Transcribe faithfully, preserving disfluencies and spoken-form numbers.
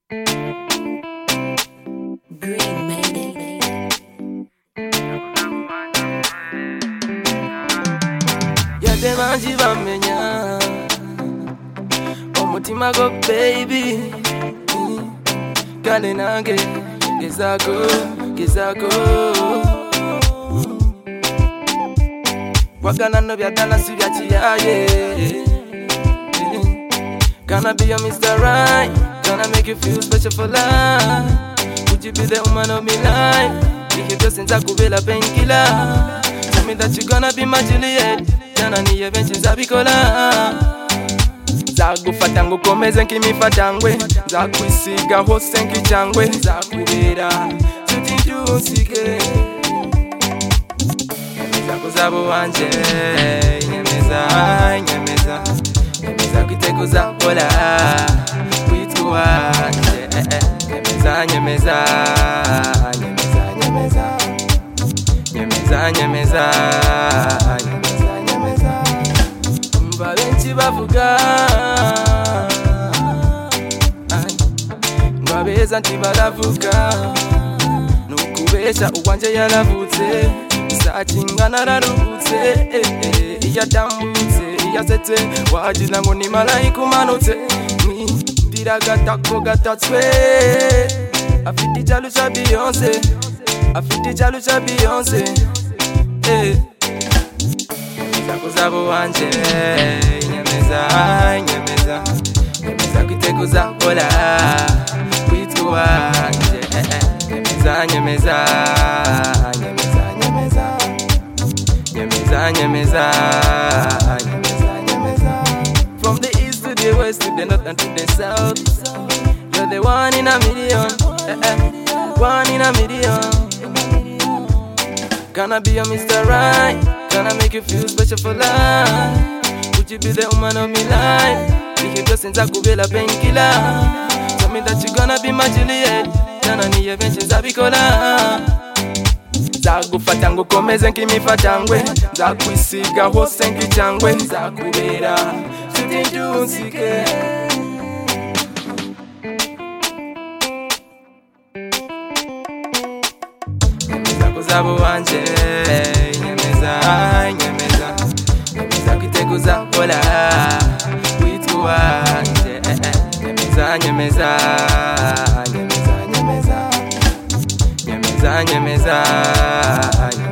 Green made it. Yade manji bamenya omutima go baby kale nange gezako gezako wagana no byadala si byakiyaye. Gonna be your Mister Right, gonna make you feel special for life. Would you be the woman of my life? If you just in Zakubela painkiller, tell me that you gonna be my Juliet. Jana ni evenchi zabikola. Zagufata ngukomeze nk'imifatangwe, nzakwisiga hose nk'icyangwe, nzakubera nshuti ntusige. Nyemeza kuzaba uwanje, nyemeza, nyemeza nyemeza kwiteguza kola kwitwa uwanje. Nyemeza, nyemeza, nyemeza, nyemeza nyemeza, nyemeza, nyemeza, nyemeza. Umva benshi bavuga ngo abeza ntibaravuga, nukubesha uwanje yaravutse, isakinga nararuhutse, iyo atambutse iyo asetse wagira ngo ni malayika umanutse. Mwindira agatako gatatswe, afite icyalo cya Beyonce, afite icyalo cya Beyonce. Nyemeza kuzaba uwanje, nyemeza, nyemeza nyemeza kwiteguza kola kwitwa uwanje. Nyemeza, nyemeza, nyemeza, nyemeza nyemeza, nyemeza, nyemeza, nyemeza. From the east to the west to the north and to the south, you're the one in a million, eh, eh. One in a million. Gonna be your Mister Right, gonna make you feel special for life. Would you be the woman of my life? If you just in Zakubela painkiller, tell me that you gonna be my Juliet. Jana ni evenchi zabikola. Zagufata ngukomeze nk'imifatangwe, nzakwisiga hose nk'icyangwe, nzakubera nshuti ntusige. Nyemeza kuzaba uwanje, nyemeza, nyemeza nyemeza kwiteguza kola kwitwa uwanje. Nyemeza, nyemeza, nyemeza, nyemeza nyemeza, nyemeza.